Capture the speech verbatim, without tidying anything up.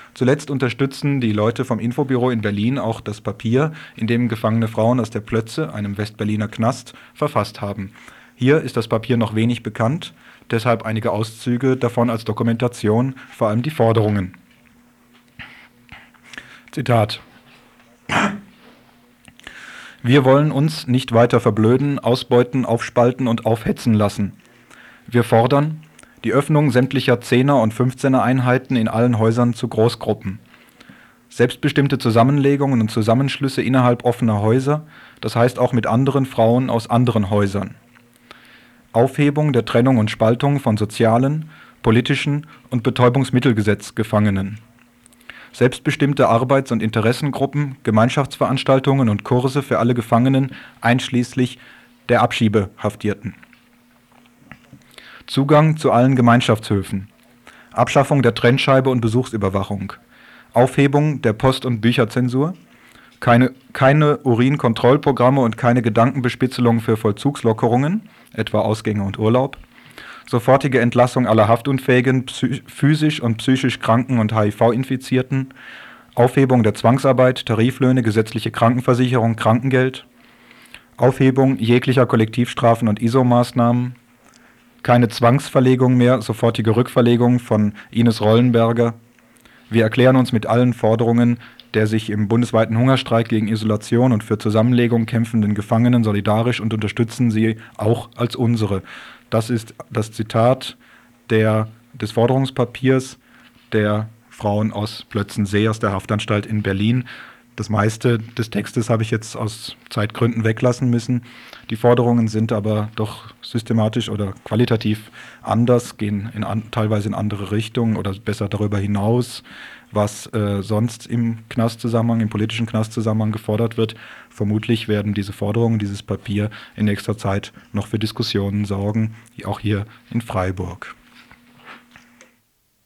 Zuletzt unterstützen die Leute vom Infobüro in Berlin auch das Papier, in dem gefangene Frauen aus der Plötze, einem Westberliner Knast, verfasst haben. Hier ist das Papier noch wenig bekannt, deshalb einige Auszüge davon als Dokumentation, vor allem die Forderungen. Zitat: Wir wollen uns nicht weiter verblöden, ausbeuten, aufspalten und aufhetzen lassen. Wir fordern die Öffnung sämtlicher Zehner- und Fünfzehner-Einheiten in allen Häusern zu Großgruppen. Selbstbestimmte Zusammenlegungen und Zusammenschlüsse innerhalb offener Häuser, das heißt auch mit anderen Frauen aus anderen Häusern. Aufhebung der Trennung und Spaltung von sozialen, politischen und Betäubungsmittelgesetz-Gefangenen. Selbstbestimmte Arbeits- und Interessengruppen, Gemeinschaftsveranstaltungen und Kurse für alle Gefangenen, einschließlich der Abschiebehaftierten. Zugang zu allen Gemeinschaftshöfen. Abschaffung der Trennscheibe und Besuchsüberwachung. Aufhebung der Post- und Bücherzensur. Keine, keine Urinkontrollprogramme und keine Gedankenbespitzelung für Vollzugslockerungen, etwa Ausgänge und Urlaub. Sofortige Entlassung aller haftunfähigen, physisch und psychisch Kranken und H I V-Infizierten, Aufhebung der Zwangsarbeit, Tariflöhne, gesetzliche Krankenversicherung, Krankengeld, Aufhebung jeglicher Kollektivstrafen und I S O-Maßnahmen, keine Zwangsverlegung mehr, sofortige Rückverlegung von Ines Rollenberger. Wir erklären uns mit allen Forderungen der sich im bundesweiten Hungerstreik gegen Isolation und für Zusammenlegung kämpfenden Gefangenen solidarisch und unterstützen sie auch als unsere. Das ist das Zitat der, des Forderungspapiers der Frauen aus Plötzensee, aus der Haftanstalt in Berlin. Das meiste des Textes habe ich jetzt aus Zeitgründen weglassen müssen. Die Forderungen sind aber doch systematisch oder qualitativ anders, gehen in an, teilweise in andere Richtungen oder besser darüber hinaus, was äh, sonst im Knastzusammenhang, im politischen Knastzusammenhang gefordert wird. Vermutlich werden diese Forderungen, dieses Papier in nächster Zeit noch für Diskussionen sorgen, auch hier in Freiburg.